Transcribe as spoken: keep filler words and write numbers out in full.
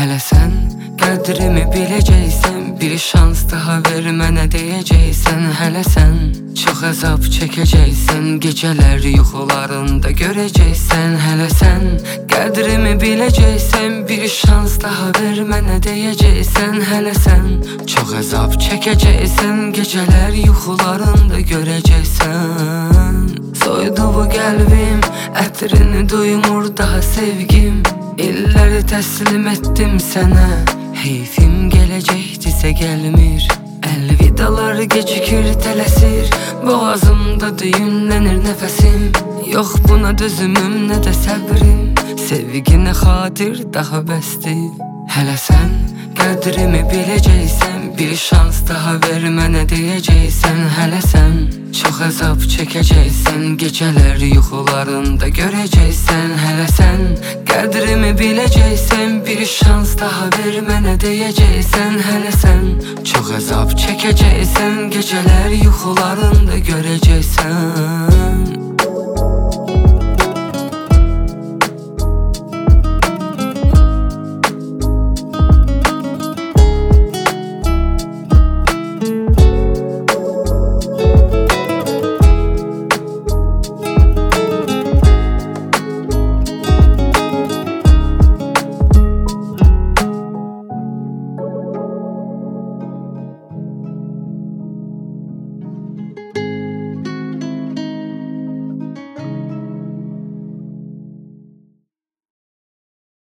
Hələ sən qədrimi biləcəksən, bir şans daha ver mənə deyəcəksən. Hələ sən çox əzab çəkəcəksən, gecələr yuxularında görəcəksən. Hələ sən qədrimi biləcəksən, bir şans daha ver mənə deyəcəksən. Hələ sən çox əzab çəkəcəksən, gecələr yuxularında görəcəksən. Soydu bu qəlbim, ətrini duymur daha sevgim. İlləri təslim etdim sənə, heyfim gələcəkdisə gəlmir. Əlvidalar gecikir, tələsir, boğazımda düyünlənir nəfəsim. Yox buna dözümüm, nə də səbrim, sevginə xatir daha bəsdir. Hələ sən qədrimi biləcəksən, bir şans daha ver mənə deyəcəksən. Hələ sən çox əzab çəkəcəksən, gecələr yuxularında görəcəksən. Hələ sən qədrimi biləcəksən, bir şans daha ver mənə deyəcəksən. Hələ sən çox əzab çəkəcəksən, gecələr yuxularında görəcəksən.